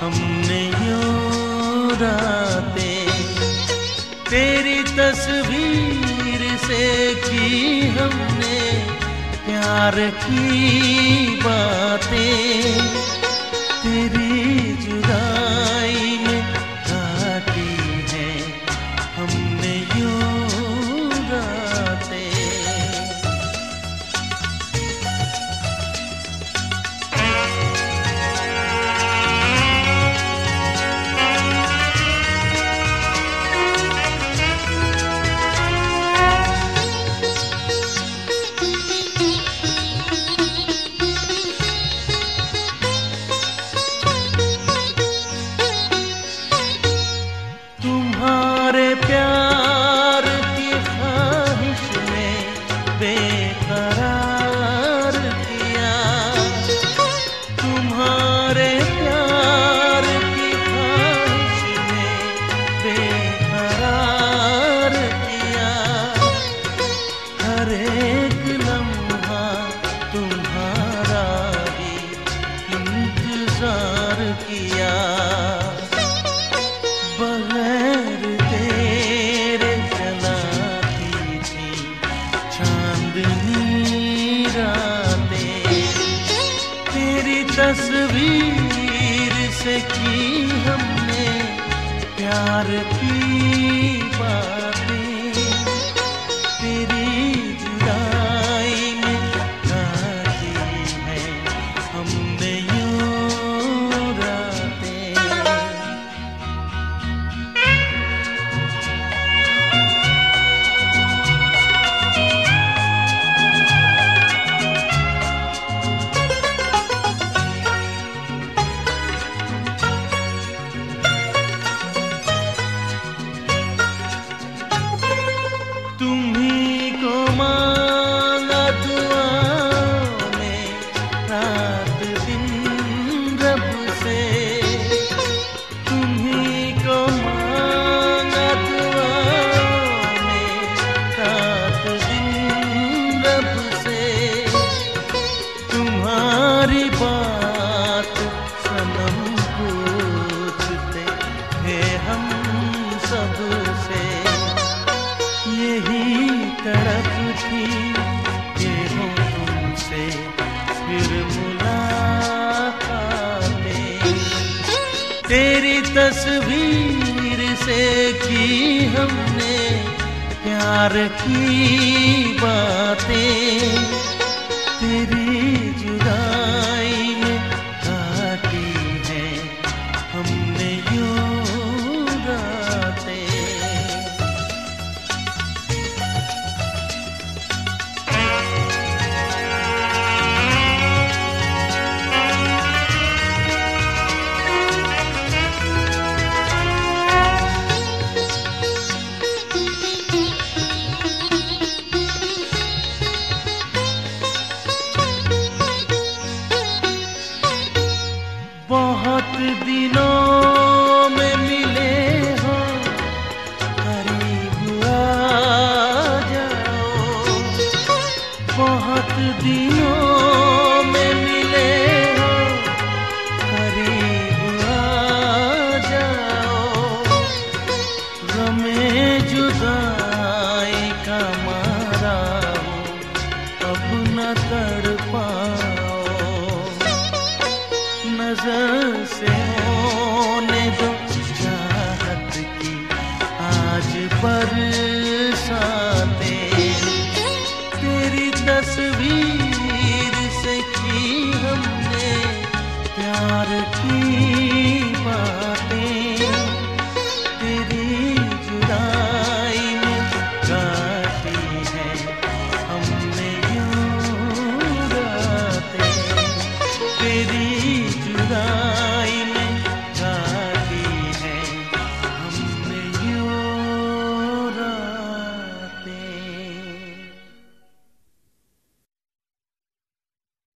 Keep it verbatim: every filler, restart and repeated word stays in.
हमने यूं रातें तेरी तस्वीर से की हमने प्यार की बातें, तेरी जुदाई में काटी है हमने यूं रातें। तुम्हारे प्यार की ख्वाहिश ने बेकरार किया, तुम्हारे प्यार की ख्वाहिश ने बेकरार किया। हर एक लम्हा तुम्हारा ही इंतजार किया, बगैर तेरे जलाती थी चांदनी रातें, तेरी तस्वीर से की हमने प्यार की बातें, तेरी जुदाई में काटी है हमने यूं रातें। तुम्ही को मांगा दुआओं में रात दिन रब से, तुम्ही को मांगा दुआओं में रात दिन रब से। तुम्हारी बात सनम पूछते थे हम सबसे, यही तड़प थी कि हो तुमसे फिर मुलाकातें, तेरी तस्वीर से की हमने प्यार की बातें, तेरी जुदाई में काटी है हमने यूं रातें। बहुत दिनों में मिले हो करीब आ जाओ, बहुत दिनों में मिले हो करीब आ जाओ। गमे जुदाई का मारा हो अब न तड़पाओ, नजर से होने दो चाहत की आज बरसातें, तेरी तस्वीर से की हमने प्यार की बातें।